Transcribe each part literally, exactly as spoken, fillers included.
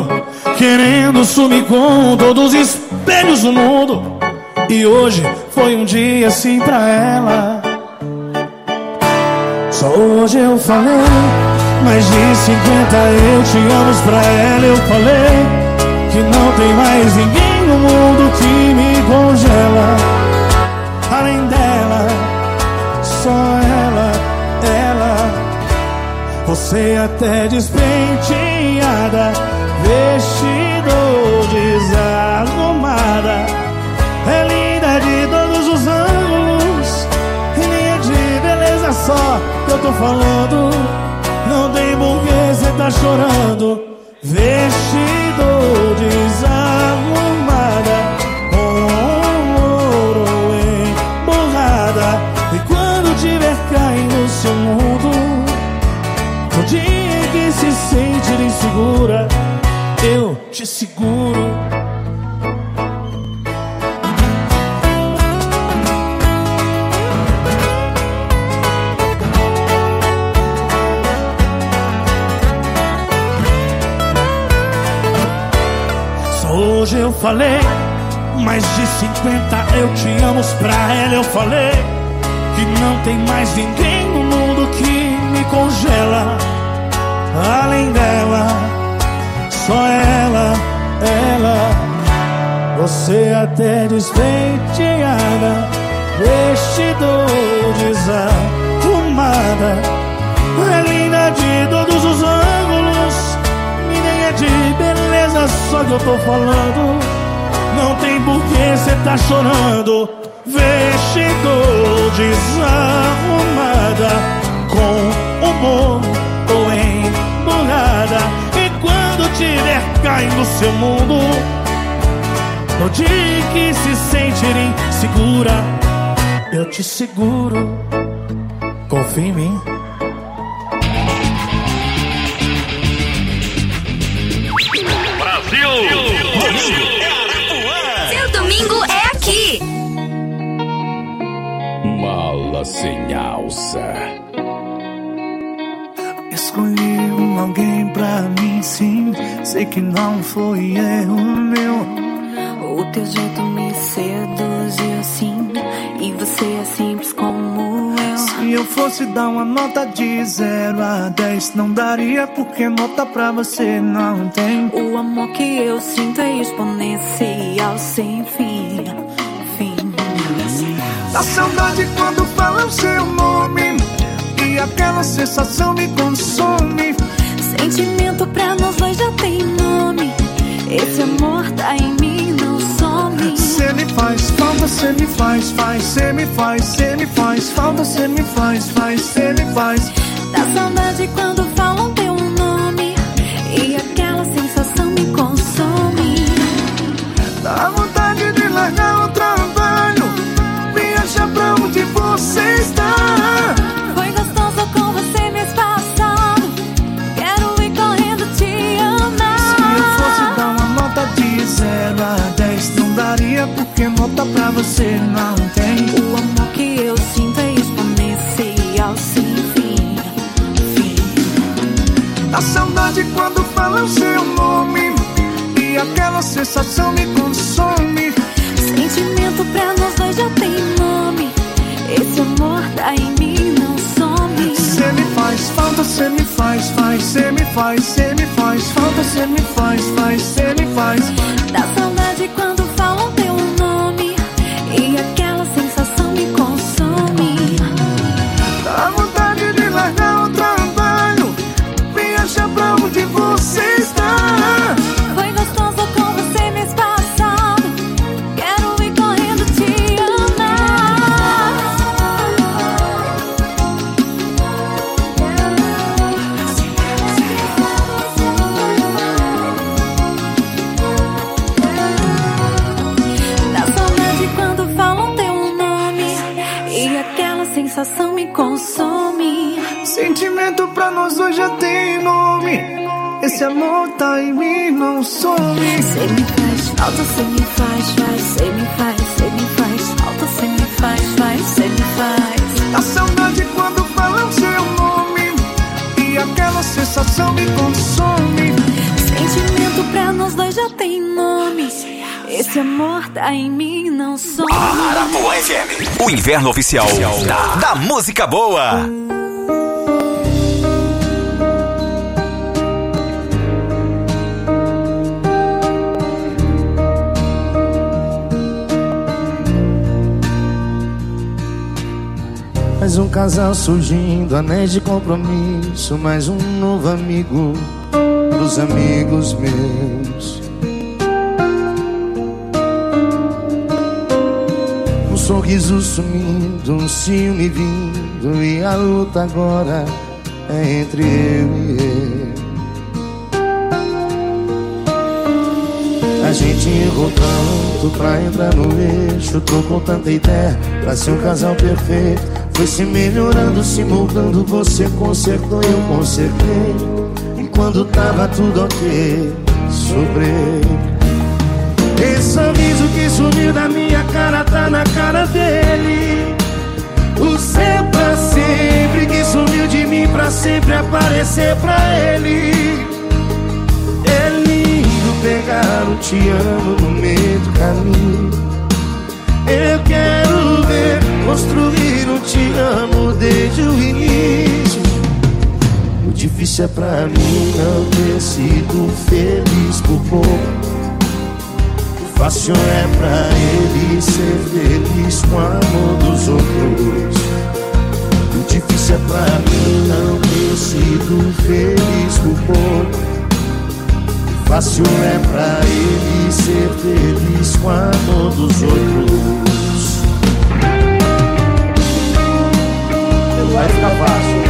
escuro, querendo sumir com todos os espelhos do mundo. E hoje foi um dia assim pra ela. Só hoje eu falei mais de cinquenta eu te amo pra ela. Eu falei que não tem mais ninguém no mundo que me congela. Além dela, só ela, ela. Você até despenteada, vestido desarrumada, é linda de todos os ângulos, e nem é de beleza só que eu tô falando. Não tem porquê cê tá chorando. Vestido desarrumada, com ouro emborrada. E quando tiver caindo no seu mundo, no dia em que se sentir insegura, eu te seguro. Hoje eu falei mais de cinquenta eu te amo pra ela. Eu falei que não tem mais ninguém no mundo que me congela. Além dela, só ela, ela. Você até despenteada, vestido desarrumada, é linda de todos os ângulos, e nem é de beleza só que eu tô falando. Não tem porquê cê tá chorando. Vestido desarrumada, com humor ou emburrada. E quando tiver caindo no seu mundo, no dia que se sentir insegura, eu te seguro. Confia em mim. Seu domingo é aqui. Mala sem alça. Escolhi um alguém pra mim, sim. Sei que não foi erro meu. O teu jeito me seduziu assim, e você é simples como eu. Se eu fosse dar uma nota de zero a dez, não daria, porque nota pra você não tem. O amor que eu sinto é exponencial, sem fim, fim. Dá saudade quando fala o seu nome, e aquela sensação me consome. Sentimento pra nós dois já tem nome. Esse amor tá em mim, não some. Cê me faz falta, cê me faz, faz. Cê me faz, cê me faz falta, cê me faz, faz. Cê me faz. Dá saudade quando falam teu nome, e aquela sensação me consome. Dá vontade de largar o trabalho, viajar pra onde você está. Foi gostoso com você mês passado, quero ir correndo te amar. Se eu fosse dar uma nota de zero a dez, não daria, porque nota pra você não tem. O amor que eu sinto é exponencial, sem fim, fim. Dá saudade quando fala o seu nome, e aquela sensação me consome. Sentimento pra nós dois já tem nome. Esse amor tá em mim, não some. Cê me faz falta, cê me faz, faz. Cê me faz, cê me faz falta, cê me faz, faz. Cê me faz. Dá saudade quando falam teu nome, e aquela sensação me consome. Dá vontade de largar o trabalho, viajar pra onde você está. Foi gostoso com você mês passado, quero ir correndo te amar. Dá saudade quando falam teu nome, e aquela sensação me consome. Sentimento pra nós dois já tem nome. Esse amor tá em mim, não some. Cê me faz falta, cê me faz, faz. Cê me faz, cê me faz falta, cê me faz, faz. Cê me faz. Dá saudade quando fala o seu nome, e aquela sensação me consome. Sentimento Isso pra nós dois já tem nome. Esse amor tá em mim, não some. Arapuã F M, o inverno oficial da, da música boa. Mais um casal surgindo, anéis de compromisso. Mais um novo amigo pros amigos meus. Um sorriso sumindo, um ciúme vindo, e a luta agora é entre eu e ele. A gente errou tanto pra entrar no eixo, trocou tanta ideia pra ser um casal perfeito. Foi se melhorando, se moldando, você consertou, eu consertei. E quando tava tudo ok, sobrei. Esse sorriso que sumiu da minha cara tá na cara dele. O seu pra sempre que sumiu de mim pra sempre aparecer pra ele. É lindo pegar um te amo no meio do caminho. Eu quero ver construir um te amo desde o início. O difícil é pra mim não ter sido feliz por pouco. O fácil é pra ele ser feliz com o amor dos outros. O difícil é pra mim não ter sido feliz por pouco. Fácil é pra ele ser feliz com o amor dos outros. Vai ficar fácil.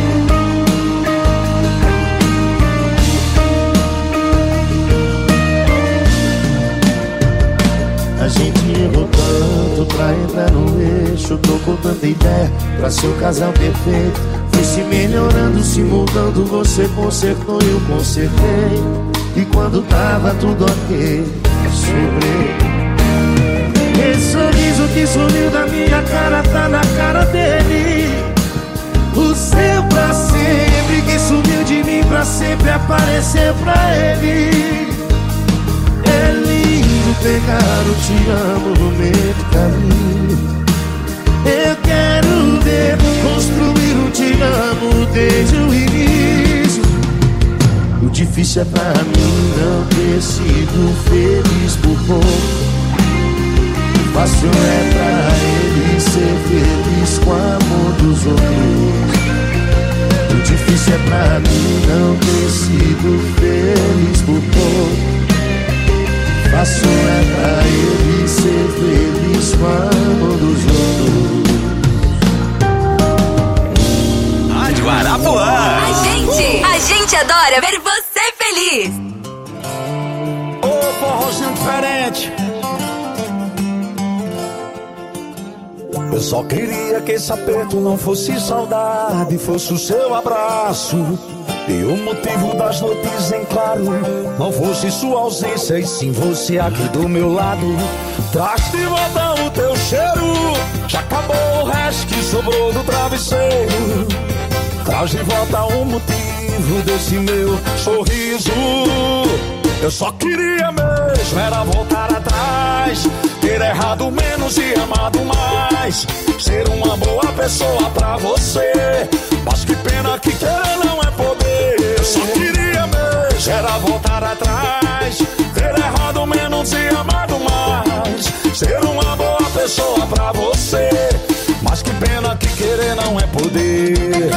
A gente errou tanto pra entrar no eixo, trocou tanta ideia pra ser um casal perfeito. Foi se melhorando, se mudando, você consertou, eu consertei. E quando tava tudo ok, sobrei. Esse sorriso que sumiu da minha cara tá na cara dele. O seu pra sempre que sumiu de mim pra sempre aparecer pra ele. É lindo pegar o te amo no meio do caminho. Eu quero ver construir um te amo desde o início. O difícil é pra mim não ter sido feliz por pouco. O fácil é pra ele ser feliz com o amor dos outros. O difícil é pra mim não ter sido feliz por pouco. O fácil é pra ele ser feliz com o amor dos outros. Rádio Arapuã. A gente, a gente adora ver você feliz. Ô, forrozinho diferente. Eu só queria que esse aperto não fosse saudade, fosse o seu abraço. E o motivo das noites em claro não fosse sua ausência, e sim você aqui do meu lado. Traz de volta o teu cheiro, já acabou o resto que sobrou do travesseiro. Traz de volta o motivo desse meu sorriso. Eu só queria mesmo era voltar atrás, ter errado menos e amado mais, ser uma boa pessoa pra você. Mas que pena que querer não é poder. Eu só queria mesmo era voltar atrás, ter errado menos e amado mais, ser uma boa pessoa pra você. Mas que pena que querer não é poder.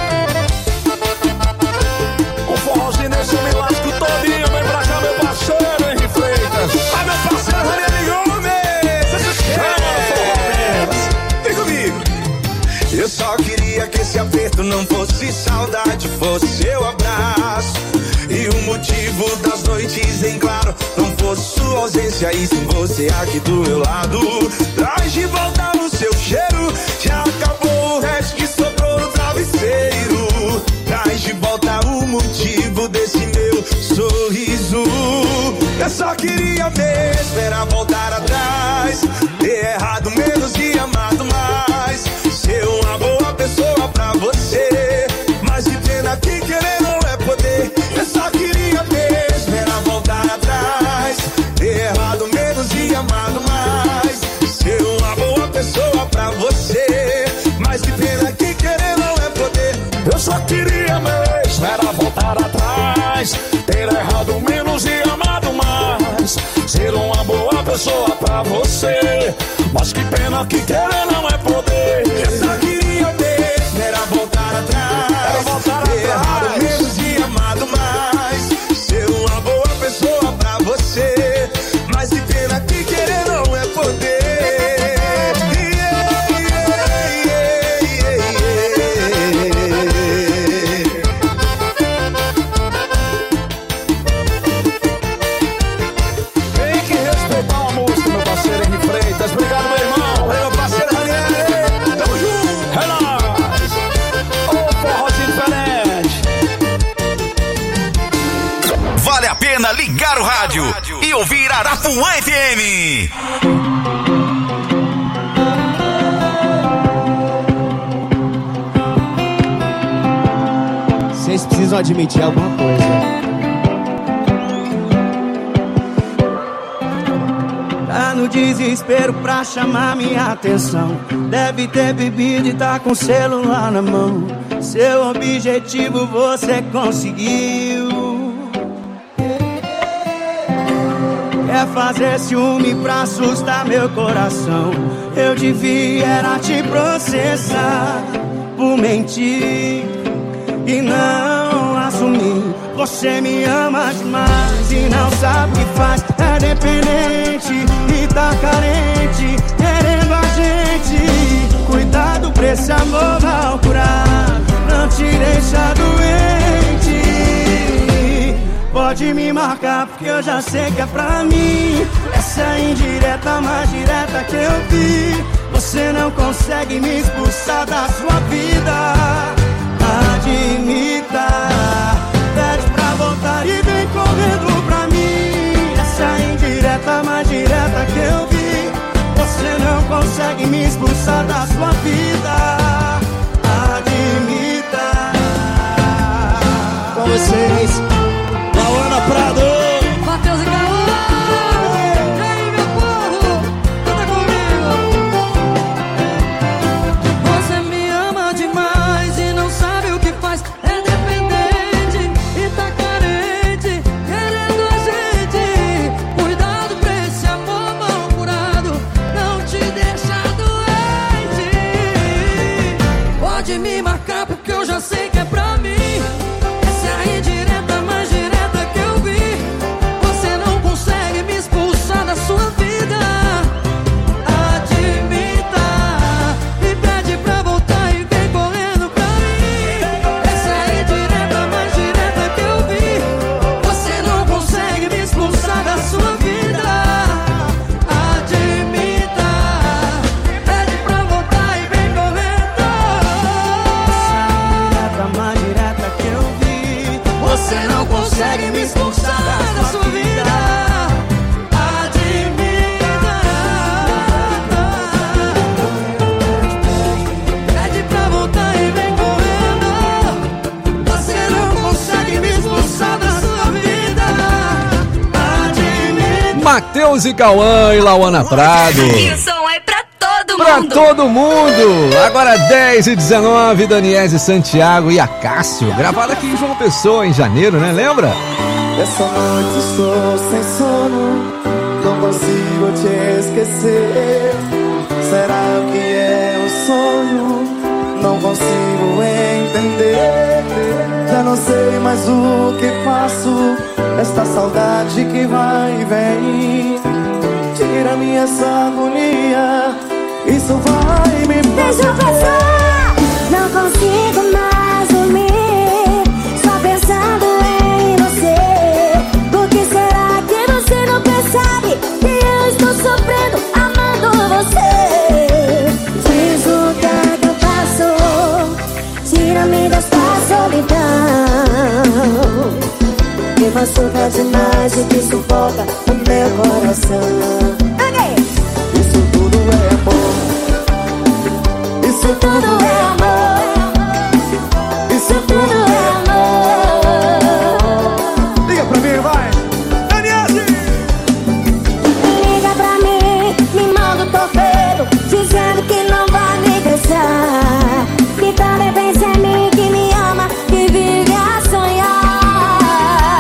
O forrozinho nesse eu me lasco todinho. Vem pra cá meu parceiro Henri Freitas. Ah, meu parceiro Ranieri Gomes. Você se chama, vem comigo. Eu só queria que esse aperto não fosse saudade, fosse seu abraço. E o motivo das noites em claro não fosse sua ausência, e sim você aqui do meu lado. Traz de volta o seu cheiro, já acabou o resto que sobrou no travesseiro. Traz de volta o motivo desse meu sorriso. Eu só queria mesmo era voltar atrás, ter errado menos e amado mais, ser uma boa pessoa pra você. Mas que pena que querer não é poder. Eu só queria mesmo era voltar mais, ter errado menos e amado mais, ser uma boa pessoa pra você. Mas que pena que querer não é poder. Eu só queria ter, era voltar atrás, era voltar ter atrás. errado menos e amado mais, ser uma boa pessoa pra você. Mas que pena que querer não é poder. Ligar o rádio e ouvir Arapuã F M. Vocês precisam admitir alguma coisa. Tá no desespero pra chamar minha atenção. Deve ter bebido e tá com o celular na mão. Seu objetivo você conseguiu. Quer fazer ciúme pra assustar meu coração. Eu devia era te processar por mentir e não assumir. Você me ama demais e não sabe o que faz. É dependente e tá carente, querendo a gente. Cuidado pra esse amor mal curar, não te deixa doente. Pode me marcar porque eu já sei que é pra mim. Essa é a indireta mais direta que eu vi. Você não consegue me expulsar da sua vida. Admita, pede pra voltar e vem correndo pra mim. Essa é a indireta mais direta que eu vi. Você não consegue me expulsar da sua vida. Admita. Com vocês, Lauana Prado, Matheus e Cauã. E aí, meu povo, canta comigo. Você me ama demais e não sabe o que faz. É dependente e tá carente, querendo a gente. Cuidado pra esse amor mal curado, não te deixa doente. Pode me marcar porque eu já sei que é pra mim. Essa é a indireta mais direta que eu vi. Você não consegue me expulsar da sua vida. Admita e pede pra voltar e vem correndo pra mim. Essa é a indireta mais direta que eu vi. Você não consegue me expulsar da sua vida. Admita, pede pra voltar e vem correndo. essa é a indireta mais direta que eu vi. Você não consegue me expulsar da sua vida. Admita, pede pra voltar e vem correndo. Você não consegue me expulsar da sua vida. Admita. Matheus e Cauã e Lauana Prado. E o som é pra todo Pra mundo. todo mundo! Agora dez e dezenove, Daniese Santiago e Acácio, gravado aqui em João Pessoa em janeiro, né? Lembra? Essa noite estou sem sono, não consigo te esquecer. Será que é um sonho? Não consigo entender. Já não sei mais o que faço. Esta saudade que vai e vem tira-me essa agonia. Isso vai me Deixa eu pensar, não consigo mais dormir, só pensando em você. Por que será que você não percebe que eu estou sofrendo amando você? Diz o que é que eu faço, tira-me desta solidão. Que machuca demais e que sufoca o meu coração. Isso tudo é amor. Isso tudo é amor. Isso tudo é amor. Liga pra mim, vai! Daniese! Liga pra mim, me manda um torpedo, dizendo que não vai me deixar. Que também pensa em mim, que me ama, que vive a sonhar.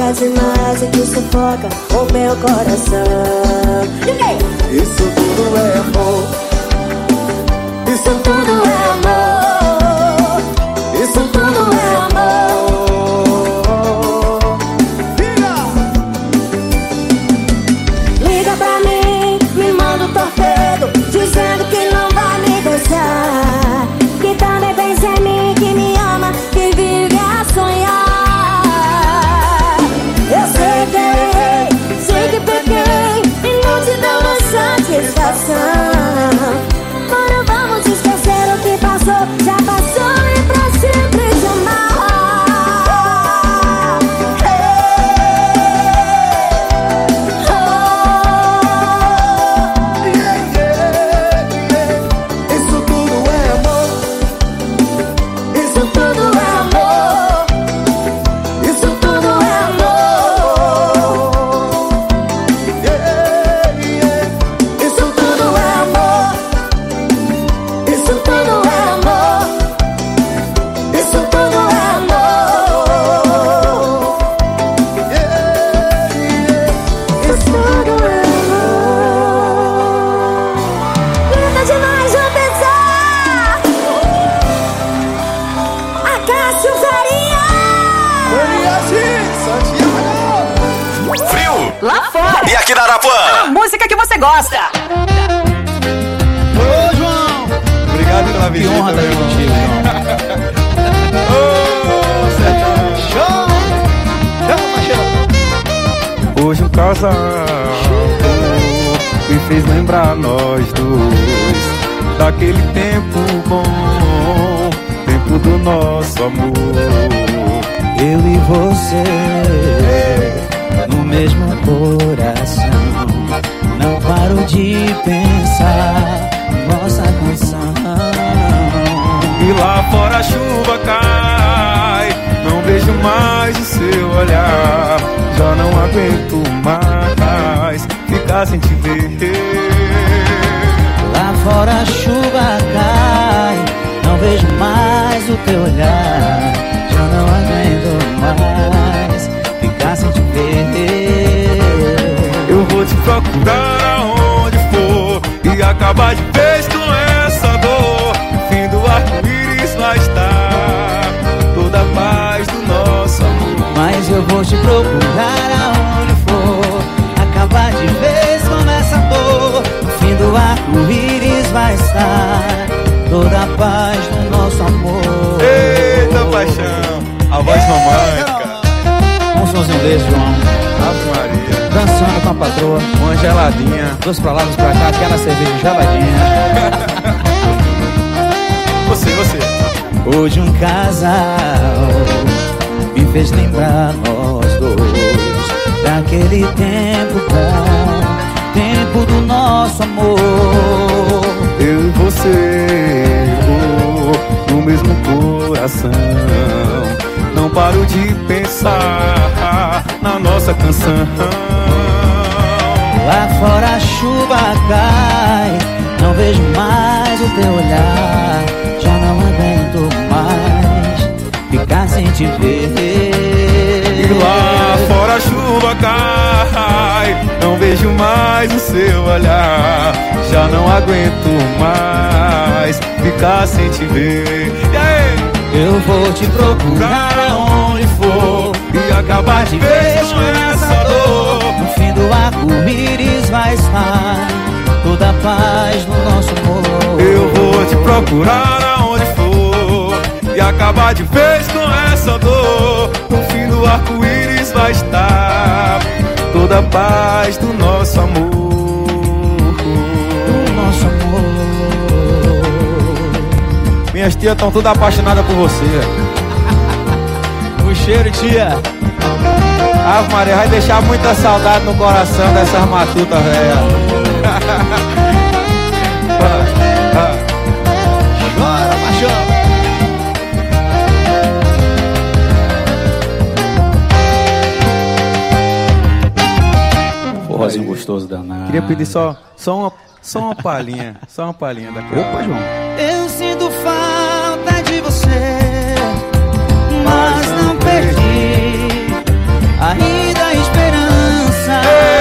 sufoca demais e que sufoca o meu coração. Isso tudo é amor. Isso tudo é amor. Isso tudo é amor. Liga pra mim, me manda um torpedo, dizendo que não vai me deixar, que também pensa em mim, que me ama, que vive a sonhar. Eu sei que errei, sei que pequei e não te dou satisfação. Mano, vamos esquecer o que passou, já passou e pra sempre te amar. E aqui na Arapuã, a música que você gosta. Ô, João! Obrigado pela visita. Que honra estar aqui contigo, João. Ô, Sertão! Show! Chama, paixão! Hoje um casal me fez lembrar nós dois daquele tempo bom, tempo do nosso amor. Eu e você no mesmo coração, não paro de pensar nossa canção. E lá fora a chuva cai, não vejo mais o seu olhar, já não aguento mais ficar sem te ver. Lá fora a chuva cai, não vejo mais o teu olhar, já não aguento mais ficar sem te ver. Eu vou te procurar aonde for e acabar de vez com essa dor. No fim do arco-íris vai estar toda a paz do nosso amor. Mas eu vou te procurar aonde for, acabar de vez com essa dor. No fim do arco-íris vai estar toda a paz do nosso amor. Eita paixão, a voz romântica. Um somzinho desse, João. Ave Maria. Dançando com a patroa, uma geladinha, dois pra lá, dois pra cá, aquela cerveja geladinha. Você, você. Hoje um casal me fez lembrar nós dois daquele tempo bom, tempo do nosso amor. Eu e você, oh, no mesmo coração, não paro de pensar na nossa canção. Lá fora a chuva cai, não vejo mais o teu olhar, já não aguento mais ficar sem te ver. E lá fora a chuva cai, não vejo mais o seu olhar, já não aguento mais ficar sem te ver. E aí? Eu vou te procurar aonde for e acabar de vez com essa dor. No fim do arco-íris vai estar toda a paz do nosso amor. Eu vou te procurar aonde for e acabar de vez com essa dor. No fim do arco-íris vai estar toda a paz do nosso amor. Do nosso amor. Minhas tias estão todas apaixonadas por você. O cheiro, tia. Ave Maria, vai deixar muita saudade no coração dessas matutas, velha. Chora, paixão. Forrozinho gostoso danado. Queria pedir só, só, uma, só uma palhinha. Só uma palhinha daquela. Opa, João. Eu sinto falta de você, mas não perdi a ainda esperança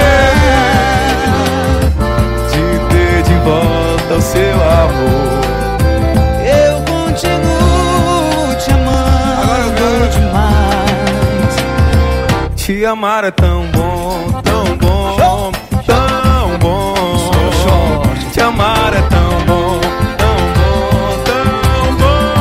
de ter de volta o seu amor. Eu continuo te amando demais. Te amar é tão bom, tão bom, tão bom. Te amar é tão bom, tão bom, tão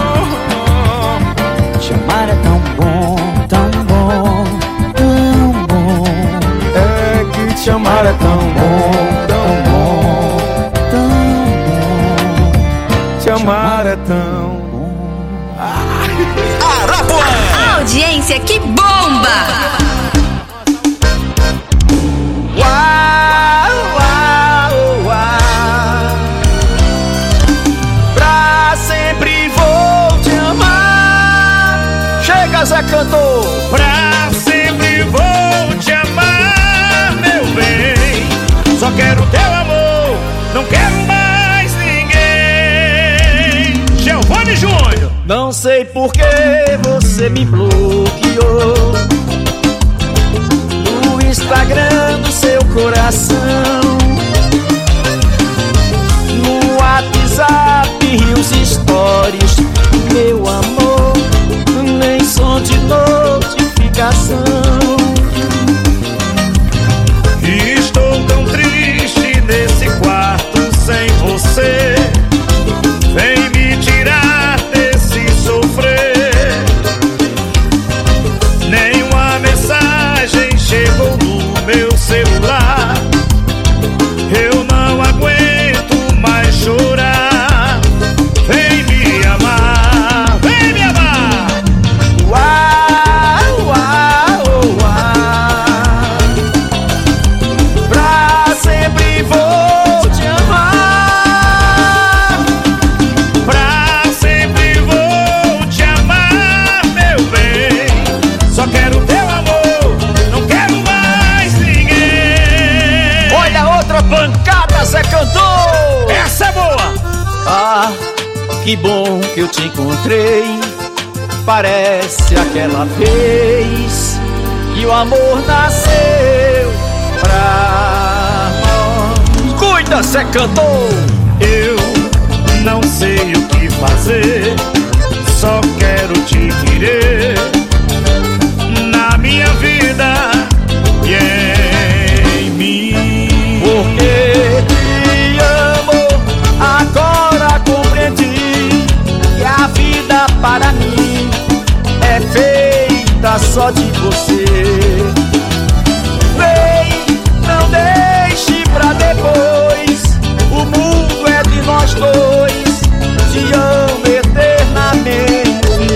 bom. Te amar é tão bom, tão bom, tão bom. É que te amar é tão bom, tão bom, tão bom. Te amar é tão bom. Arapuã! A audiência que bomba! Uau, uau, uau. Pra sempre vou te amar. Chega, Zé Cantor. Pra sempre vou te amar, meu bem. Só quero teu amor, não quero mais ninguém. Giovanni Júnior. Não sei por que você me bloqueou no Instagram do seu coração, no WhatsApp e os stories, meu amor, nem som de notificação. Estou tão triste nesse quarto sem você. Vem me tirar desse sofrer. Nenhuma mensagem chegou no meu celular. Eu não aguento mais chorar. Vem me amar, vem me amar. Uau, uau, uau. Pra sempre vou te amar. Pra sempre vou te amar, meu bem. Só quero teu amor, não quero mais ninguém. Olha outra pancada, Zé Cantor. Essa é boa. Ah, que bom que eu te encontrei. Parece aquela vez que o amor nasceu pra nós. Cuida, Zé Cantor. Eu não sei o que fazer, só quero te querer na minha vida e em mim. Porque te amo, agora compreendi que a vida para mim é feita só de você. Vem, não deixe pra depois, o mundo é de nós dois, te amo eternamente.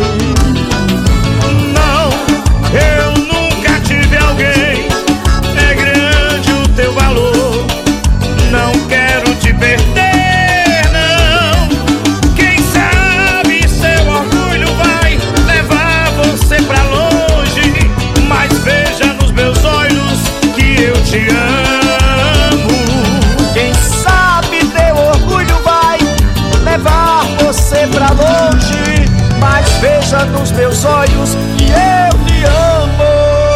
Não, eu nunca tive alguém, é grande o teu valor. Não quero te perder, não. Quem sabe seu orgulho vai levar você pra longe. Mas veja nos meus olhos que eu te amo. Quem sabe teu orgulho vai levar você pra longe, mas veja nos meus olhos que eu te amo.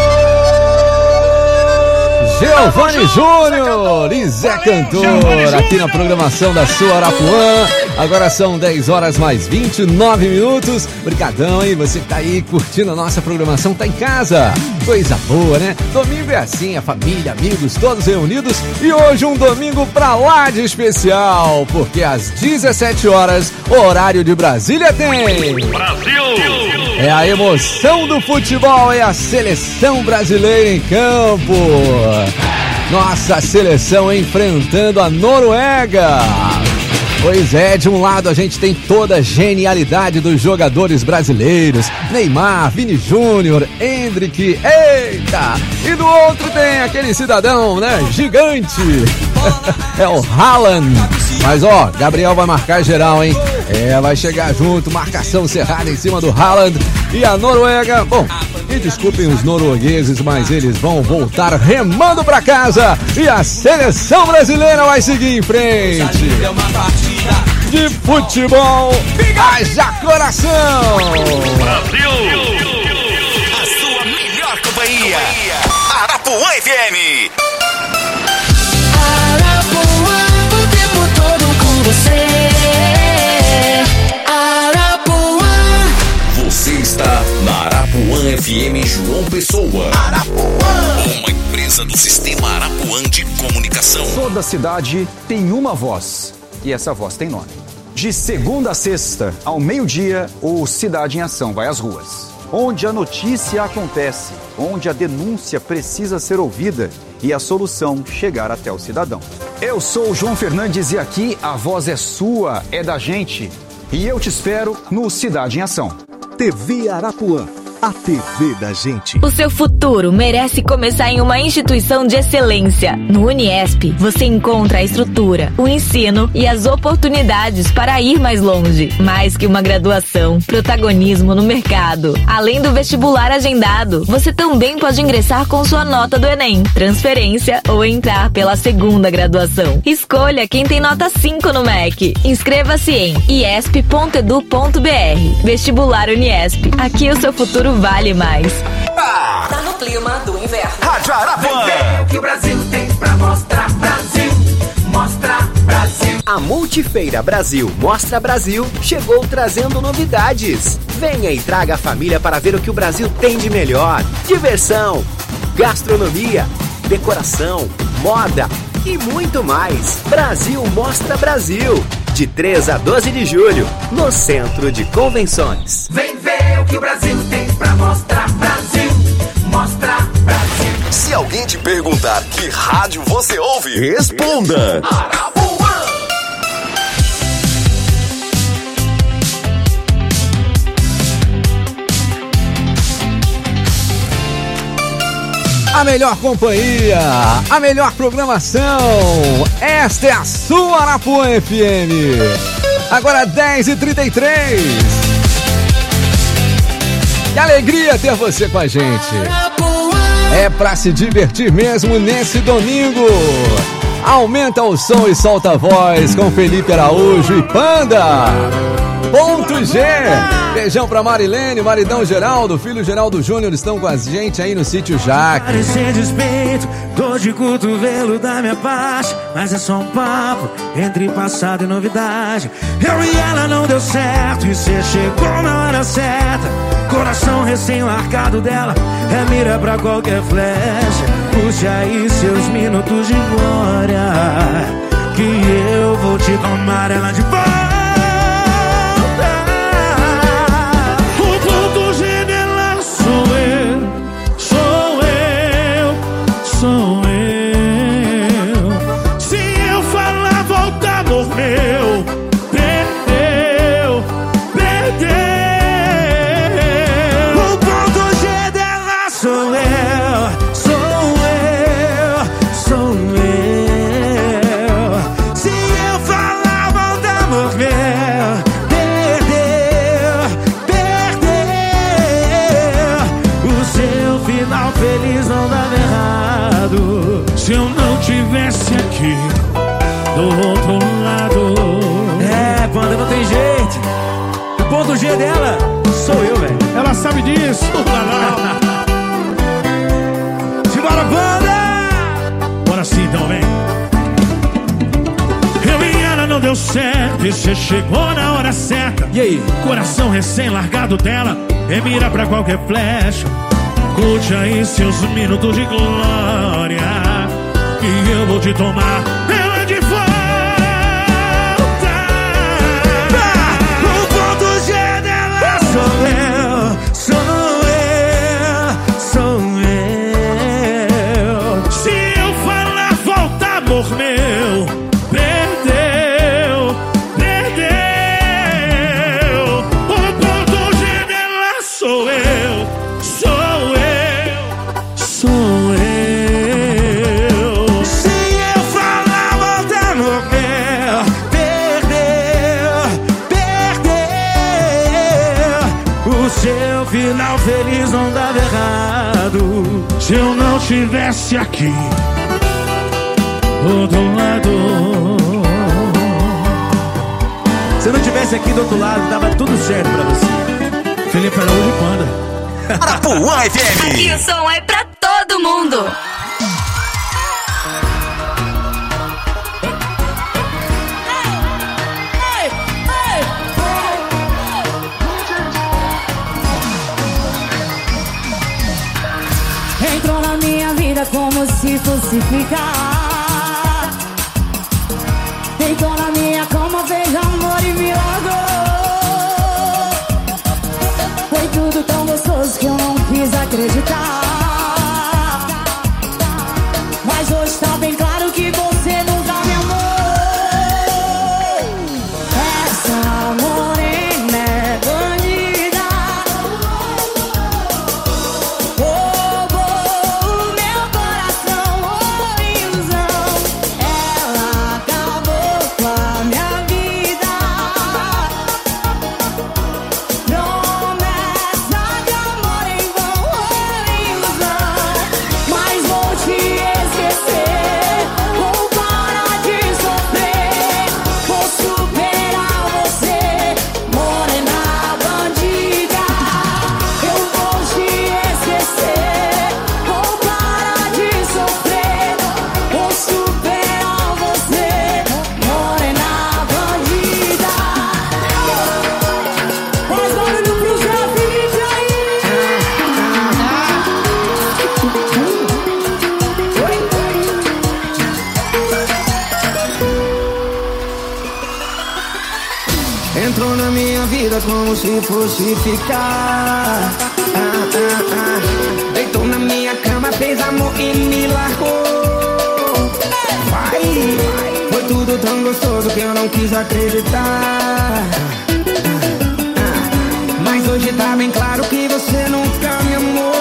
Giovanni Júnior e Zé Cantor aqui na programação da sua Arapuã. Agora são dez horas mais vinte e nove minutos. Obrigadão, hein? Você que tá aí curtindo a nossa programação, tá em casa. Coisa boa, né? Domingo é assim, a família, amigos, todos reunidos. E hoje um domingo pra lá de especial, porque às dezessete horas, o horário de Brasília tem... Brasil! É a emoção do futebol, é a seleção brasileira em campo. Nossa seleção enfrentando a Noruega. Pois é, de um lado a gente tem toda a genialidade dos jogadores brasileiros, Neymar, Vini Júnior, Endrick, eita! E do outro tem aquele cidadão, né, gigante, é o Haaland. Mas ó, Gabriel vai marcar geral, hein? É, vai chegar junto, marcação cerrada em cima do Haaland. E a Noruega, bom, me desculpem os noruegueses, mas eles vão voltar remando pra casa. E a seleção brasileira vai seguir em frente. De futebol, haja coração! Brasil! A sua melhor companhia! Arapuã F M. Arapuã, o tempo todo com você. Arapuã. Você está na Arapuã F M João Pessoa. Arapuã, uma empresa do Sistema Arapuã de Comunicação. Toda cidade tem uma voz, e essa voz tem nome. De segunda a sexta, ao meio-dia, o Cidade em Ação vai às ruas. Onde a notícia acontece, onde a denúncia precisa ser ouvida e a solução chegar até o cidadão. Eu sou o João Fernandes e aqui a voz é sua, é da gente. E eu te espero no Cidade em Ação. T V Arapuã, a T V da gente. O seu futuro merece começar em uma instituição de excelência. No Uniesp, você encontra a estrutura, o ensino e as oportunidades para ir mais longe. Mais que uma graduação, protagonismo no mercado. Além do vestibular agendado, você também pode ingressar com sua nota do Enem, transferência ou entrar pela segunda graduação. Escolha quem tem nota cinco no M E C. Inscreva-se em iesp ponto edu ponto br. Vestibular Uniesp. Aqui o seu futuro vale mais. Ah! Tá no clima do inverno. Rádio Arapuã. O que o Brasil tem pra mostrar, Brasil. Mostra Brasil. A Multifeira Brasil Mostra Brasil chegou trazendo novidades. Venha e traga a família para ver o que o Brasil tem de melhor. Diversão, gastronomia, decoração, moda e muito mais. Brasil Mostra Brasil. De três a doze de julho, no Centro de Convenções. Vem ver o que o Brasil tem pra mostrar, Brasil. Mostra Brasil. Se alguém te perguntar que rádio você ouve, responda. Arapuã. A melhor companhia, a melhor programação, esta é a sua Arapuã F M. Agora dez e trinta e três. Que alegria ter você com a gente. É pra se divertir mesmo nesse domingo. Aumenta o som e solta a voz com Felipe Araújo e Panda. Ponto G. Beijão pra Marilene, maridão Geraldo, filho Geraldo Júnior, estão com a gente aí no sítio Jaque. Sem despeito, tô de cotovelo da minha parte, mas é só um papo entre passado e novidade. Eu e ela não deu certo e cê chegou na hora certa. Coração recém-largado dela é mira pra qualquer flecha. Puxe aí seus minutos de glória, que eu vou te tomar ela de volta. Sou eu. Se eu falar volta, amor meu, perdeu, perdeu. O ponto G dela sou eu, sou eu, sou eu. Se eu falar volta, amor meu, perdeu, perdeu. O seu final feliz não dava errado. Se eu não tivesse aqui do outro lado. É, Panda, não tem jeito. O ponto G dela sou eu, velho. Ela sabe disso. Simbora, Panda! Bora sim, então, vem. Eu e ela não deu certo e cê chegou na hora certa. E aí? Coração recém-largado dela é mira pra qualquer flecha. Curte aí seus minutos de glória, que eu vou te tomar ela de volta. O ponto G dela sou eu, sou eu, sou eu. Se eu falar volta, amor meu, perdeu, perdeu. O ponto G dela sou eu, sou Sou eu. Se eu falar volta, morreu, perdeu, perdeu. O seu final feliz não dava errado. Se eu não estivesse aqui do outro lado. Se eu não estivesse aqui do outro lado, dava tudo certo pra você. Felipe Araújo e Panda. Arapuã F M. Aqui o som é pra todo mundo. se fosse ficar. Deitou na minha cama, fez amor e me largou. Foi tudo tão gostoso que eu não quis acreditar. Mas hoje tá bem claro que você nunca me amou. Essa morena é bandida, roubou o meu coração, oh ilusão. Ela acabou com a minha vida. Promessa de amor em vão, oh ilusão. Mas vou te esquecer, vou parar de sofrer, vou superar você, morena bandida. Eu vou te esquecer, vou parar de sofrer, vou superar você, morena bandida. Faz barulho pro Zé Felipe aí. Entrou na minha vida como se fosse ficar. Ah, ah, ah. Deitou na minha cama, fez amor e me largou. Vai, foi tudo tão gostoso que eu não quis acreditar. Ah, ah. Mas hoje tá bem claro que você nunca me amou.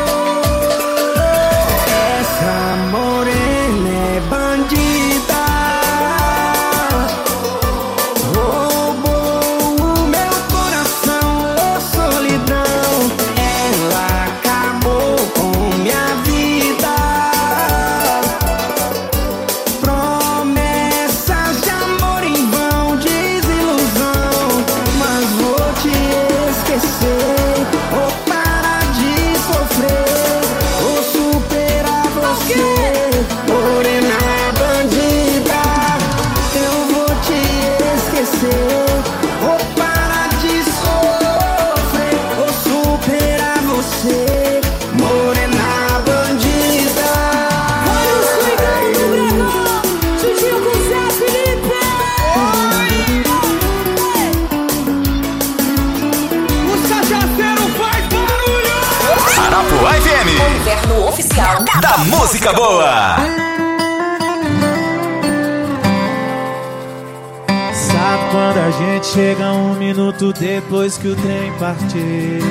Essa morena é bandida, roubou o meu coração, oh solidão. Ela acabou com minha vida. Promessas de amor em vão, desilusão. Mas vou te esquecer, vou parar de sofrer, vou superar você, morena bandida. Eu vou te esquecer, vou parar de sofrer, vou superar você, morena bandida. Olha os cuidando do Bregão, Titio com Zé Felipe. O cachaceiro faz barulho. Arapuã F M, O inverno oficial da música boa. Sabe quando a gente chega um minuto depois que o trem partiu?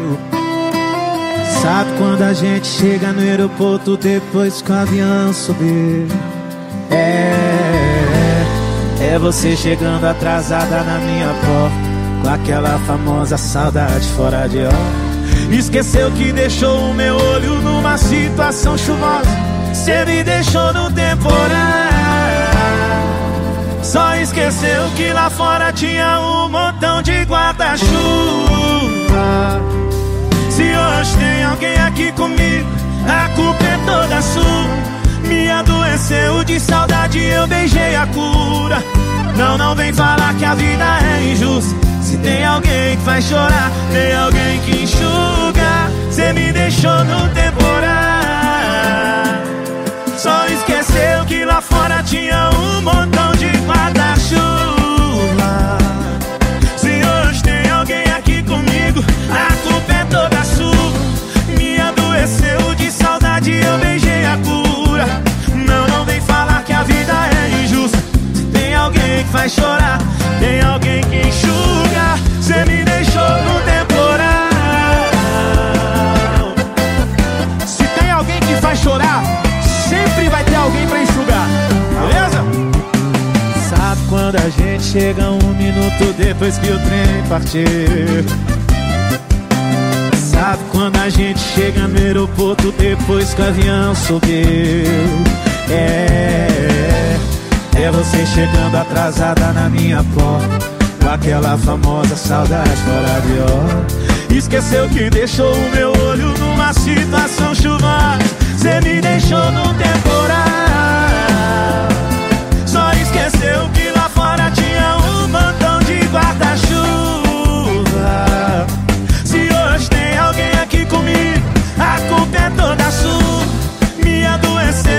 Sabe quando a gente chega no aeroporto depois que o avião subiu? É, é você chegando atrasada na minha porta, com aquela famosa saudade fora de hora. Esqueceu que deixou o meu olho numa situação chuvosa, cê me deixou no temporal. Só esqueceu que lá fora tinha um montão de guarda-chuva. Se hoje tem alguém aqui comigo, a culpa é toda sua. Me adoeceu de saudade, eu beijei a cura. Não, não vem falar que a vida é injusta. Se tem alguém que faz chorar, tem alguém que enxuga. Cê me deixou no temporal. Só esqueceu que lá fora tinha um montão de guarda-chuva. Se hoje tem alguém aqui comigo, a culpa é toda sua. Me adoeceu de saudade, eu beijei a cura. Não, não vem falar que a vida é injusta. Se tem alguém que faz chorar, tem alguém que enxuga. Cê me deixou no temporal. Se tem alguém que faz chorar, sempre vai ter alguém pra enxugar, beleza? Sabe quando a gente chega um minuto depois que o trem partiu? Sabe quando a gente chega no aeroporto depois que o avião subiu? É, é você chegando atrasada na minha porta, com aquela famosa saudade fora de hora. Esqueceu que deixou o meu olho numa situação chuvosa. Cê me deixou no temporal. Só esqueceu que lá fora tinha um montão de guarda-chuva. Se hoje tem alguém aqui comigo, a culpa é toda sua. Me adoeceu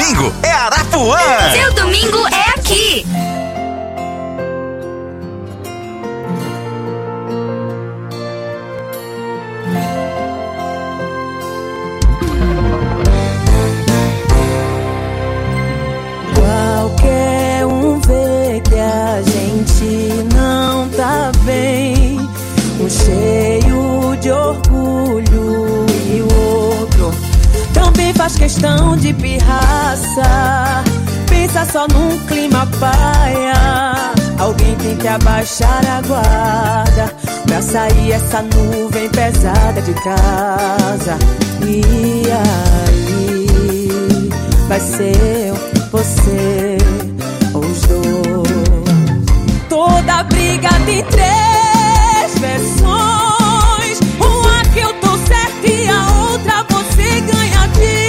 domingo é Arapuã. Seu domingo é aqui. Qualquer um vê que a gente não tá bem, um cheio de orgulho e o outro também faz questão de pirraça. Pensa só num clima paia, alguém tem que abaixar a guarda pra sair essa nuvem pesada de casa. E aí vai ser você ou os dois. Toda briga tem três versões, uma que eu tô certa e a outra você ganha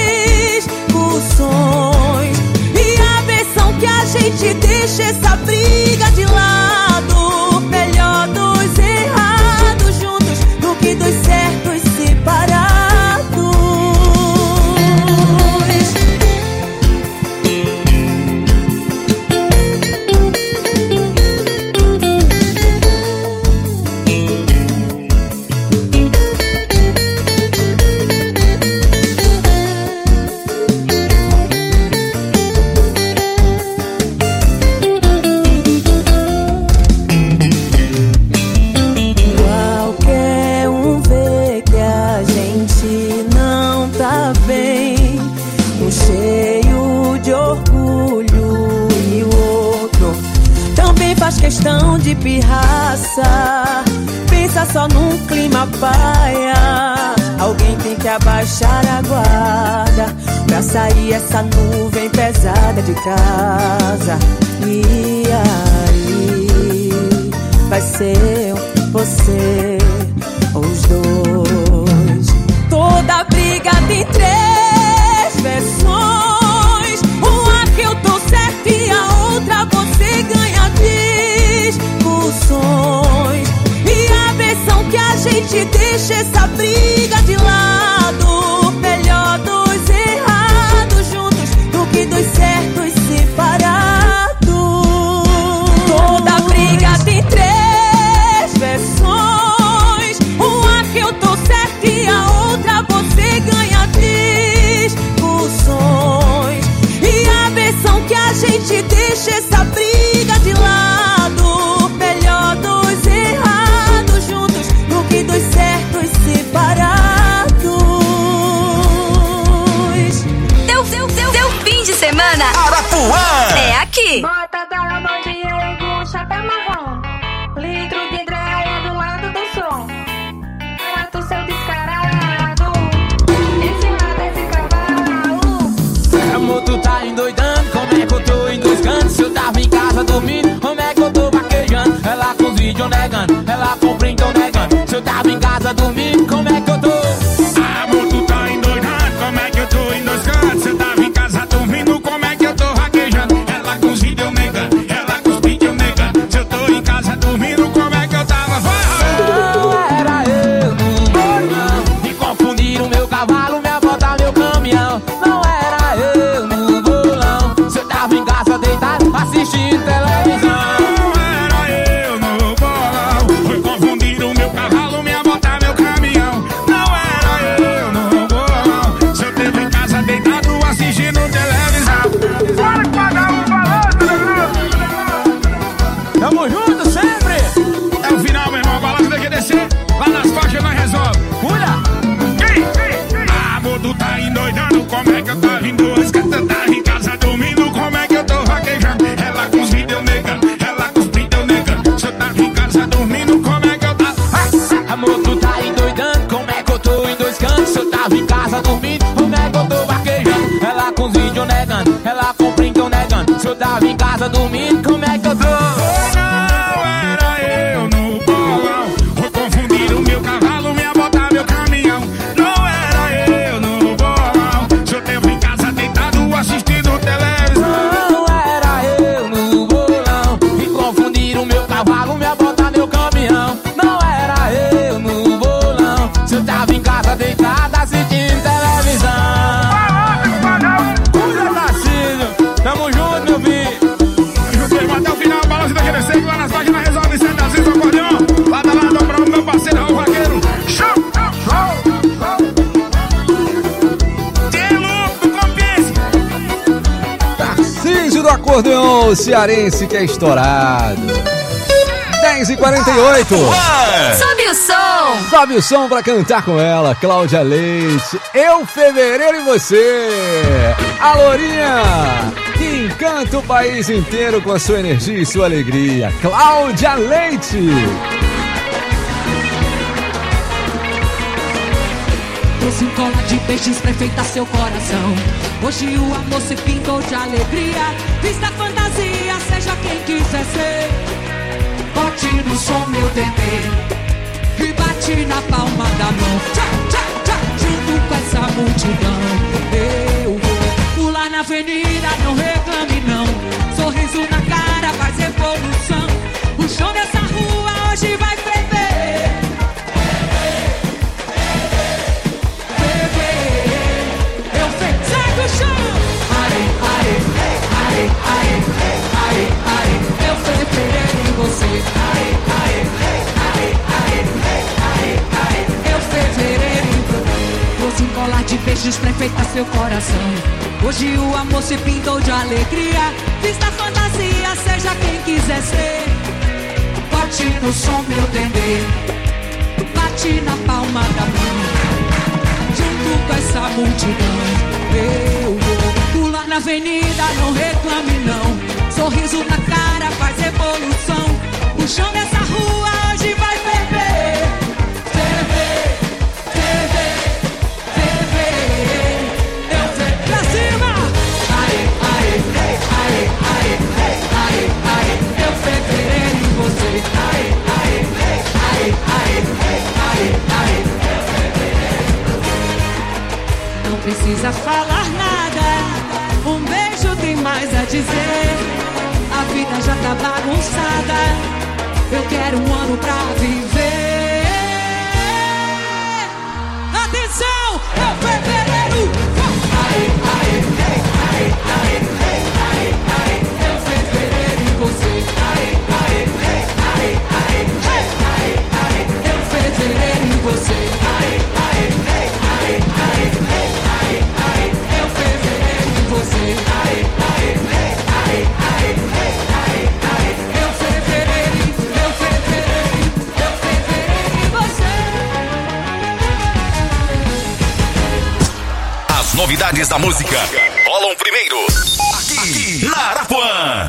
discussões. E a versão que a gente deixa essa briga de lado, melhor dois errados juntos do que dois certos separados. Questão de pirraça, pensa só num clima paia, alguém tem que abaixar a guarda pra sair essa nuvem pesada de casa. E aí vai ser você ou os dois. Toda briga tem três versões, uma que eu tô certa e a outra você ganha discussões. E a versão que a gente deixa essa briga de lado, melhor dois errados juntos do que dois certos separados. Toda briga tem três versões, uma que eu tô certa e a outra você ganha discussões. E a versão que a gente deixa essa briga de lado, melhor dois errados juntos do que dois certos separados. Teu, teu, teu, teu fim de semana Arapuã é aqui. Bota da mão de eu com um chapéu marrom, litro de dreia do lado do som. Mato seu descarado, em cima desse cavalo. Amor, tu tá endoidando, como é que eu tô engasgando? Se eu tava em casa dormindo, como é que eu tô vaquejando? Ela com os vídeos negando, ela com o print negando. Se eu tava em casa dormindo, como é que eu tô? Amor, tu tá endoidando, como é que eu tô engasgando? Se eu tava em casa dormindo, como é que eu tô vaquejando? Ela com os vídeos negando, ela com os vídeos negando. Se eu tô em casa dormindo, como é que eu tava? Não era eu no bolão, me confundiram meu cavalo, minha bota, meu caminhão. Não era eu no bolão, se eu tava em casa deitado assistindo televisão. Não era eu no bolão, foi confundir o meu cavalo, minha bota, meu caminhão. Não era eu no bolão, se eu tava em casa deitado assistindo televisão. Bora pagar um balanço, Tamo junto sempre. é o final, meu irmão, o balanço tem que descer. Lá nas faixas nós resolve. Olha, Amor, tu tá endoidando, como é que eu tô rindo? Você tá em casa dormindo, como é que eu tô vaquejando? Ela com os vídeos negando, ela com os vídeos negando. Você tá em casa dormindo, como é que eu tava? amor, tu tá endoidando, como é que eu tô em dois cantos? Se eu tava em casa dormindo, como é que eu tô vaquejando? Ela com os vídeos negando, ela com o print negando. Se eu tava em casa dormindo, como é que eu tô? Não era eu no bolão, vou confundir o meu cavalo, minha bota, meu caminhão. Não era eu no bolão, se eu tava em casa deitado assistindo televisão. Não era eu no bolão, me confundiram meu cavalo, minha bota, meu caminhão. Não era eu no bolão, se eu tava em casa deitado assistindo televisão. Cuida assim. Alô, cearense que é estourado. dez e quarenta e oito. Sobe o som. Sobe o som pra cantar com ela, Cláudia Leite. Eu, fevereiro e você. A Lourinha, que encanta o país inteiro com a sua energia e sua alegria. Cláudia Leite. Trouxe um colar de peixes pra enfeitar seu coração. Hoje o amor se pintou de alegria. Fiz da fantasia, seja quem quiser ser. Bote no som meu bebê e bate na palma da mão. Tchá, tchá, tchá, junto com essa multidão. Eu vou pular na avenida, não reclame não. Sorriso na cara, faz evolução. O chão dessa rua hoje vai ferver. Eu segue o chão. Ai, ai, ai, ai, ai, ai. Eu ferverei em você. Ai, ai, ai, ai, ai, ai. Eu ferverei em você. Trouxe um colar de peixes pra enfeitar seu coração. Hoje o amor se pintou de alegria. Fiz da fantasia, seja quem quiser ser. Bate no som meu bebê, bate na palma da mão. Junto com essa multidão, eu vou pular na avenida, não reclame não. Sorriso na cara, faz evolução. O chão dessa rua hoje vai ferver. Ferver, ferver, ferver. Eu ferver pra cima. Ai, ai, ai, ai, ai, ai. Eu ferverei em você. Ai, ai, ai, ai, ai, ai. Não precisa falar nada, um beijo tem mais a dizer. A vida já tá bagunçada, eu quero um ano pra viver. Atenção, é o fevereiro. Ai, ai, ai, ai, ai, ai. Eu fevereiro em você. Ai, ai, ai, ai, ai, ai. Eu fevereiro em você. Ai, ai, ai, ai, ai, ai. Eu fevereiro em você. Ai, ai, ai, ai, ai, ai. Eu fevereiro, eu fevereiro, eu fevereiro em você. As novidades da música rolam primeiro aqui na Arapuã.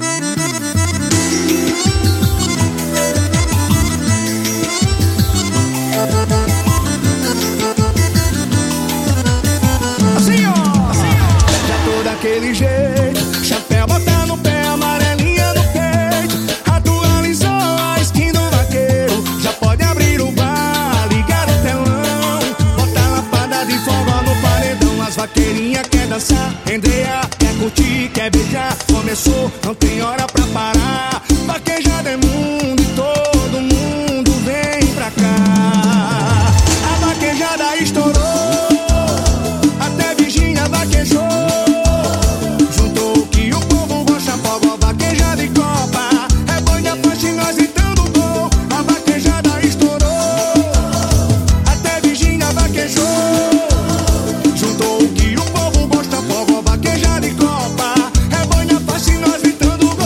Assim ó, assim ó. Já tô daquele jeito, chapéu botar no pé, amarelinha no peito. Atualizou a skin do vaqueiro. Já pode abrir o bar, ligar o telão. Botar lapada de forró no paredão. As vaqueirinhas quer dançar, Andrea quer curtir, quer beijar. Começou, não tem hora pra parar. Vaquejada é mundo e todo mundo vem pra cá. A vaquejada estourou, até Virgínia vaquejou. Juntou o que o povo gosta, fogo, vaquejada e copa. É banha, faixa e nós gritando gol. A vaquejada estourou, até Virgínia vaquejou. Juntou o que o povo gosta, fogo, vaquejada e copa. É banha, faixa e nós gritando gol.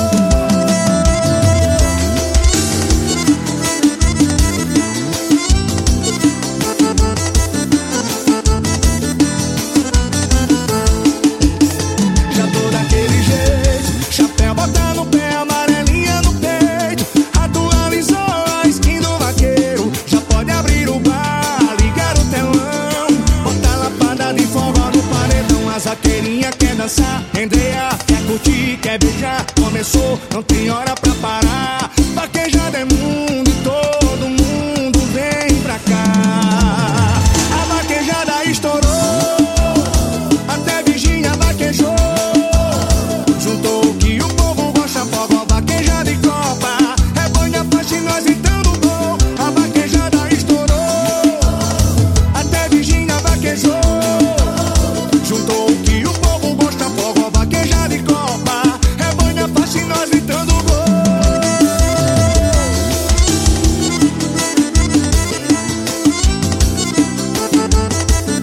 Já tô daquele jeito, chapéu botar no pé, amarelinha no peito. Atualizou a skin do vaqueiro. Já pode abrir o bar, ligar o telão. Botar lapada de forró no paredão. As vaqueirinhas quer dançar, Andrea quer curtir, quer beijar. Começou, não tem hora pra parar. Vaquejada é mundo e todo mundo vem pra cá. A vaquejada estourou, até Virgínia vaquejou. Juntou o que o povo gosta, fogo, vaquejada e copa. É banha, faixa e nós gritando gol. A vaquejada estourou, até Virgínia vaquejou. Juntou o que o povo gosta, fogo, vaquejada e copa. É banha, faixa e nós gritando gol.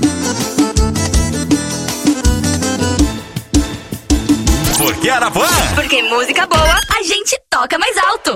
Porque Arapuã Porque música boa a gente toca mais alto.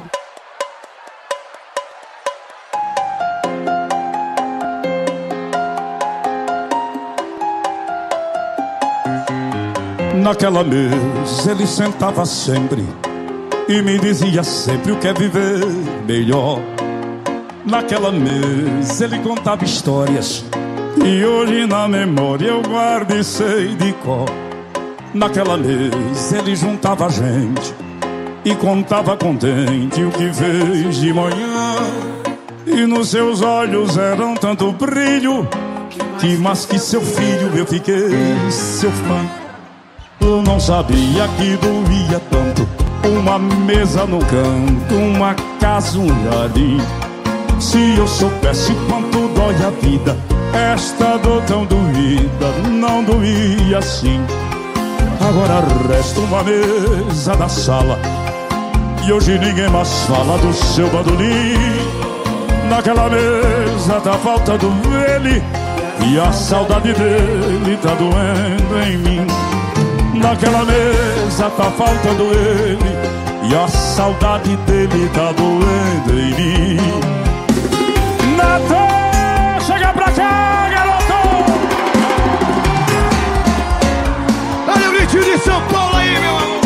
Naquela mesa ele sentava sempre e me dizia sempre o que é viver melhor. Naquela mesa ele contava histórias e hoje na memória eu guardo e sei de cor. Naquela mesa ele juntava a gente e contava contente o que fez de manhã. E nos seus olhos eram tanto brilho que mais que seu filho eu fiquei seu fã. Eu não sabia que doía tanto uma mesa no canto, uma casa, um jardim. Se eu soubesse quanto dói a vida, esta dor tão doída não doía assim. Agora resta uma mesa na sala e hoje ninguém mais fala do seu bandolim. Naquela mesa tá faltando ele e a saudade dele tá doendo em mim. Naquela mesa tá faltando ele e a saudade dele tá doendo em mim. Natal, chega pra cá, garoto! Olha o gritinho de São Paulo aí, meu amor!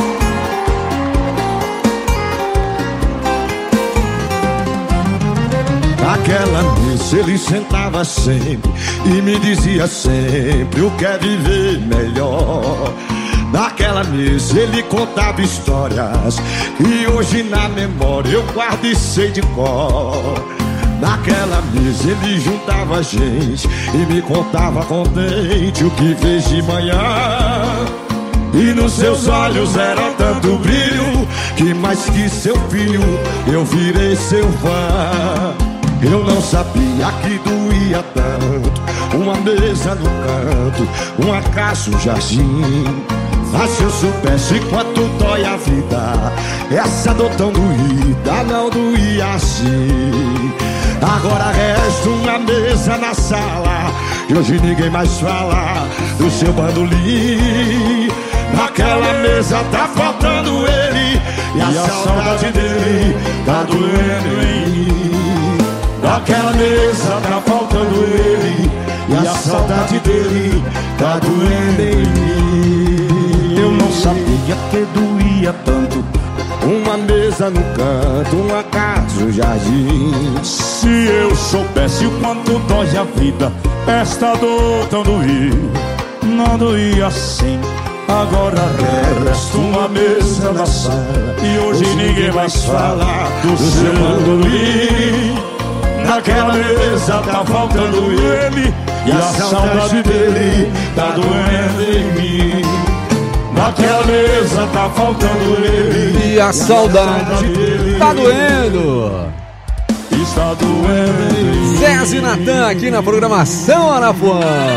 Naquela mesa ele sentava sempre e me dizia sempre o que é viver melhor. Naquela mesa ele contava histórias e hoje na memória eu guardo e sei de cor. Naquela mesa ele juntava a gente e me contava contente o que fez de manhã. E nos seus olhos era tanto brilho que mais que seu filho eu virei seu fã. Eu não sabia que doía tanto uma mesa no canto, uma casa, um jardim. Mas se eu soubesse quanto dói a vida, essa dor tão doída não doía assim. Agora resta uma mesa na sala e hoje ninguém mais fala do seu bandolim. Naquela mesa tá faltando ele e a, e a saudade dele tá doendo em mim. Naquela mesa tá faltando ele e a saudade dele tá doendo em mim. Eu não sabia que doía tanto uma mesa no canto, uma casa, um jardim. Se eu soubesse o quanto dói a vida, esta dor tão doía não doía assim. Agora resta uma mesa na sala e hoje ninguém mais fala do seu bandolim. Naquela mesa tá faltando ele e a saudade dele tá doendo em mim. Naquela mesa tá faltando ele e a saudade dele tá doendo. Está doendo em mim. Zé e Natan aqui na programação Arapuã.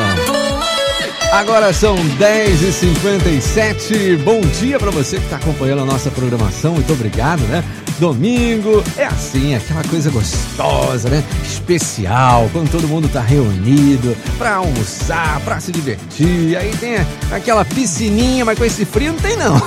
Agora são dez e cinquenta e sete. Bom dia pra você que tá acompanhando a nossa programação. Muito obrigado, né? Domingo é assim, aquela coisa gostosa, né? Especial, quando todo mundo tá reunido pra almoçar, pra se divertir. Aí tem aquela piscininha, mas com esse frio não tem não.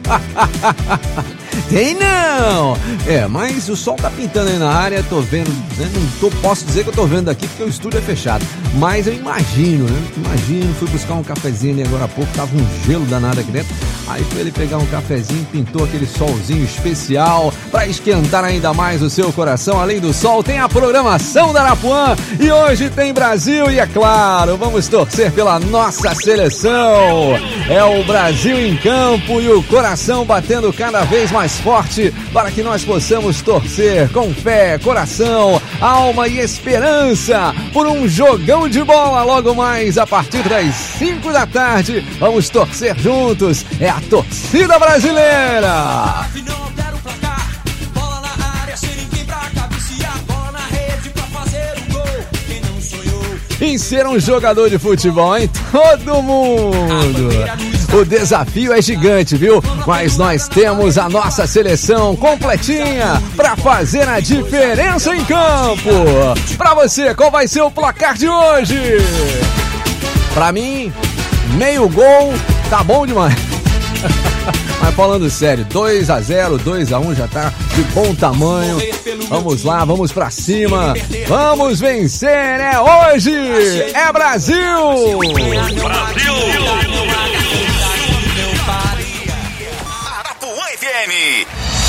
Tem não! É, mas o sol tá pintando aí na área, tô vendo, né? Não tô, posso dizer que eu tô vendo daqui porque o estúdio é fechado. Mas eu imagino, né? Imagino, fui buscar um cafezinho ali agora há pouco, tava um gelo danado aqui dentro. Aí foi ele pegar um cafezinho, pintou aquele solzinho especial pra esquentar ainda mais o seu coração. Além do sol, tem a programação da Arapuã e hoje tem Brasil e é claro, vamos torcer pela nossa seleção. É o Brasil em campo e o coração batendo cada vez mais forte para que nós possamos torcer com fé, coração, alma e esperança por um jogão de bola logo mais a partir das cinco da tarde. Vamos torcer juntos. É a torcida brasileira. Em ser um jogador de futebol, hein? Todo mundo! O desafio é gigante, viu? Mas nós temos a nossa seleção completinha para fazer a diferença em campo. Para você, qual vai ser o placar de hoje? Para mim, meio gol, tá bom demais. Mas falando sério, dois a zero, dois a um já tá de bom tamanho. Vamos lá, vamos pra cima. Vamos vencer, é hoje! É Brasil! Brasil! Arapuã F M.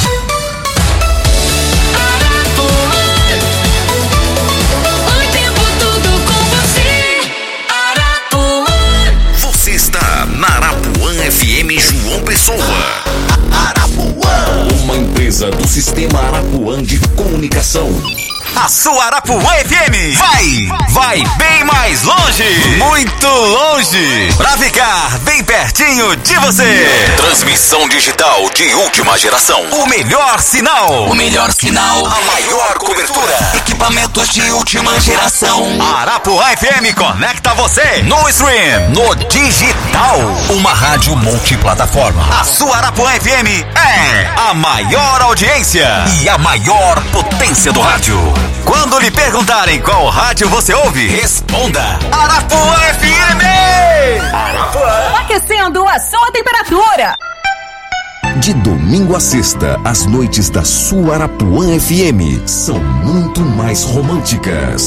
Você está na Arapuã F M João Pessoa. Arapuã, uma empresa do Sistema Arapuã de Comunicação. A sua Arapuã F M vai, vai bem mais longe, muito longe, pra ficar bem pertinho de você. Transmissão digital de última geração. O melhor sinal. O melhor sinal. A maior cobertura. Equipamentos de última geração. Arapuã F M conecta você no stream, no digital. Uma rádio multiplataforma. A sua Arapuã F M é a maior audiência e a maior potência do rádio. Quando lhe perguntarem qual rádio você ouve, responda Arapuã F M! Arapuã! Aquecendo a sua temperatura. De domingo a sexta, as noites da sua Arapuã F M são muito mais românticas.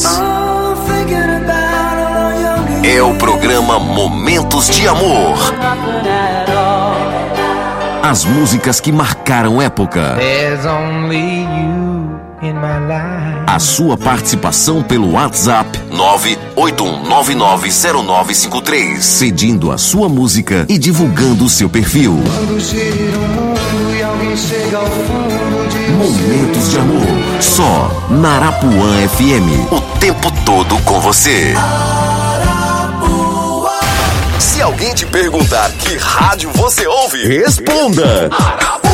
É o programa Momentos de Amor. As músicas que marcaram época. A sua participação pelo WhatsApp nove oito um nove nove zero nove cinco três, pedindo a sua música e divulgando o seu perfil. Momentos de Amor, só na Arapuã F M, o tempo todo com você. Se alguém te perguntar que rádio você ouve, responda Arapuã.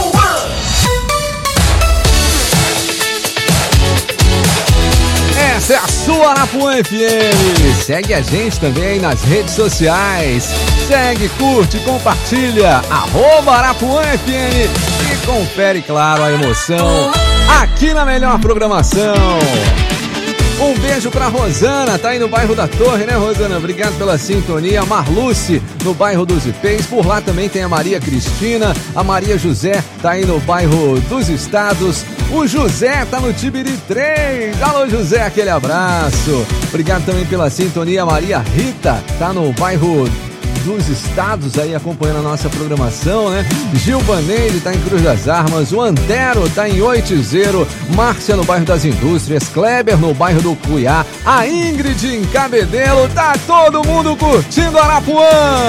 Essa é a sua Arapuã F M. Segue a gente também nas redes sociais. Segue, curte, compartilha. Arroba Arapuã F M. E confere, claro, a emoção aqui na melhor programação. Um beijo pra Rosana, tá aí no bairro da Torre, né, Rosana? Obrigado pela sintonia. Marluce, no bairro dos Ipês. Por lá também tem a Maria Cristina. A Maria José tá aí no bairro dos Estados. O José tá no Tibiri três. Alô, José, aquele abraço. Obrigado também pela sintonia. A Maria Rita tá no bairro dos Estados aí acompanhando a nossa programação, né? Gil Baneide tá em Cruz das Armas, o Antero tá em Oitizeiro, Márcia no bairro das Indústrias, Kleber no bairro do Cuiá, a Ingrid em Cabedelo, tá todo mundo curtindo Arapuã!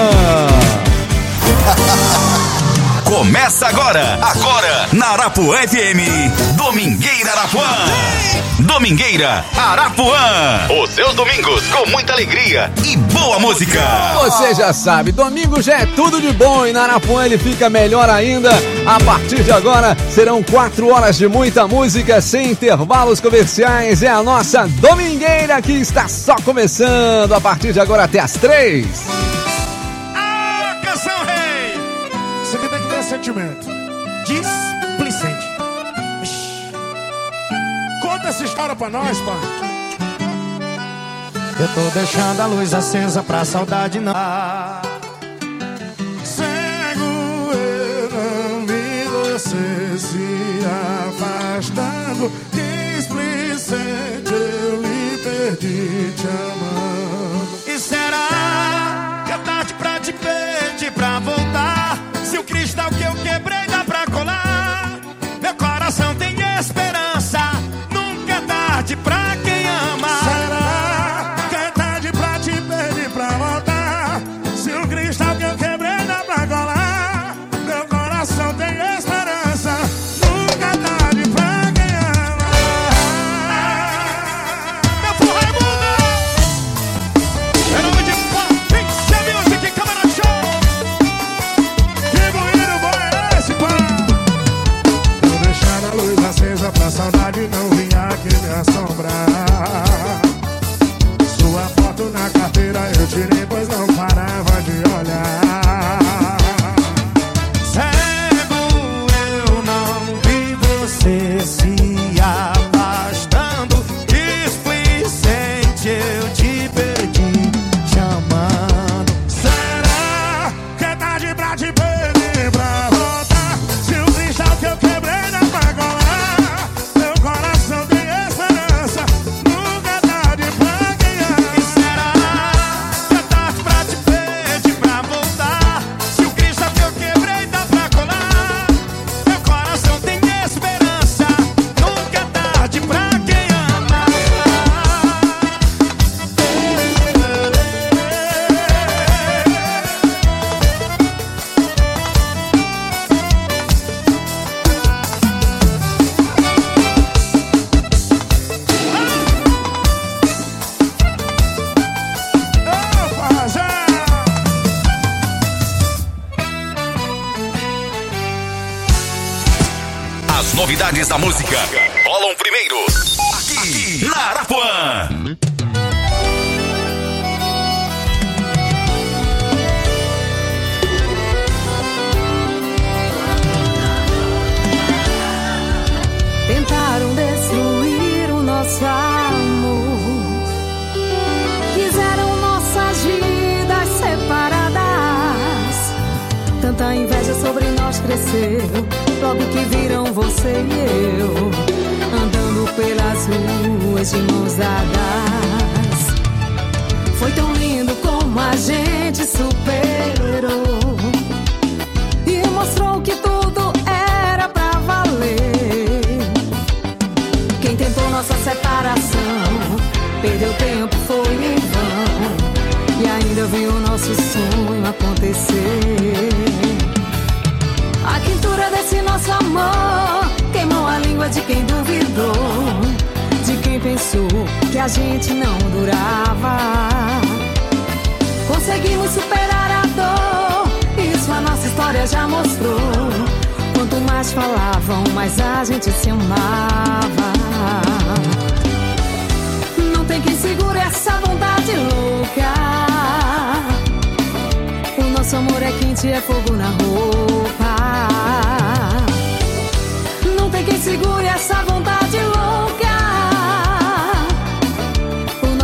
Começa agora, agora, na Arapuã F M, Domingueira Arapuã. Domingueira Arapuã. Os seus domingos com muita alegria e boa música. Você já sabe, domingo já é tudo de bom e na Arapuã ele fica melhor ainda. A partir de agora serão quatro horas de muita música sem intervalos comerciais. É a nossa Domingueira que está só começando a partir de agora até as três. Ah, canção rei! Isso aqui tem que ter sentimento. Displicente. Conta essa história pra nós, pai. Eu tô deixando a luz acesa pra saudade não. Cego eu não vi você se afastando. Displicente eu lhe perdi te amando. E será que é tarde pra te pedir pra voltar? Se o cristal que eu quebrei dá pra colar. Meu coração tem esperança. Nunca é tarde pra quem ama. Será que é tarde pra te pedir pra voltar? Se o cristal que eu quebrei dá pra colar. Meu coração tem esperança. Nunca é tarde pra quem ama. Meu porra é mundo. É nome de Pink Music, Câmara Show. Que bonito bom é esse? novidades da música rolam primeiro aqui na Arapuã. Tentaram destruir o nosso amor, quiseram nossas vidas separadas. Tanta inveja sobre nós cresceu, logo que viram você e eu andando pelas ruas de mãos dadas. Foi tão lindo como a gente superou e mostrou que tudo era pra valer. Quem tentou nossa separação perdeu tempo, foi em vão, e ainda viu o nosso sonho acontecer. A quintura desse nosso amor queimou a língua de quem duvidou, de quem pensou que a gente não durava. Conseguimos superar a dor, isso a nossa história já mostrou. Quanto mais falavam, mais a gente se amava. Não tem quem segure essa vontade louca. O nosso amor é quente, é fogo na rua.